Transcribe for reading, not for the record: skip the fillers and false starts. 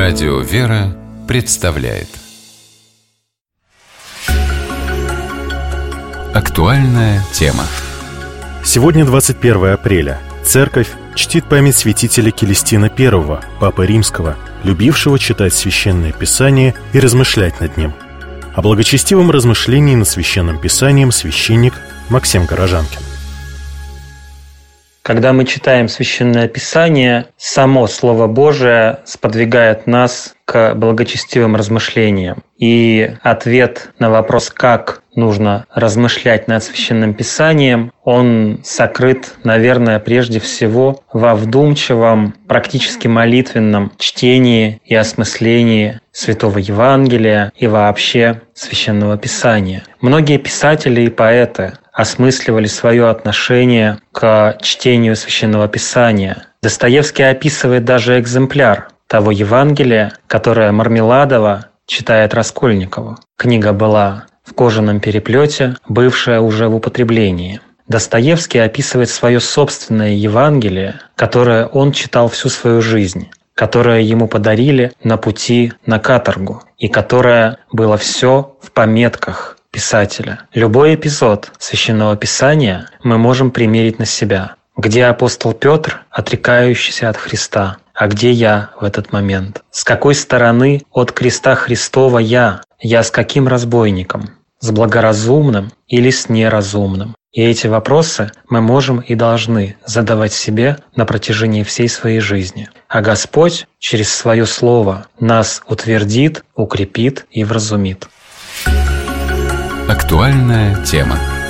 Радио «Вера» представляет актуальная тема. Сегодня 21 апреля. Церковь чтит память святителя Келестина I, Папы Римского, любившего читать Священное Писание и размышлять над ним. О благочестивом размышлении над Священным Писанием священник Максим Горожанкин. Когда мы читаем Священное Писание, само Слово Божие сподвигает нас к благочестивым размышлениям. И ответ на вопрос, как нужно размышлять над Священным Писанием, он сокрыт, наверное, прежде всего во вдумчивом, практически молитвенном чтении и осмыслении Святого Евангелия и вообще Священного Писания. Многие писатели и поэты осмысливали свое отношение к чтению Священного Писания. Достоевский описывает даже экземпляр того Евангелия, которое Мармеладова читает Раскольникову. Книга была в кожаном переплете, бывшая уже в употреблении. Достоевский описывает свое собственное Евангелие, которое он читал всю свою жизнь, которое ему подарили на пути на каторгу, и которое было все в пометках писателя. Любой эпизод Священного Писания мы можем примерить на себя. Где апостол Петр, отрекающийся от Христа, а где я в этот момент? С какой стороны от креста Христова я? Я с каким разбойником? С благоразумным или с неразумным? И эти вопросы мы можем и должны задавать себе на протяжении всей своей жизни. А Господь через Свое Слово нас утвердит, укрепит и вразумит. Актуальная тема.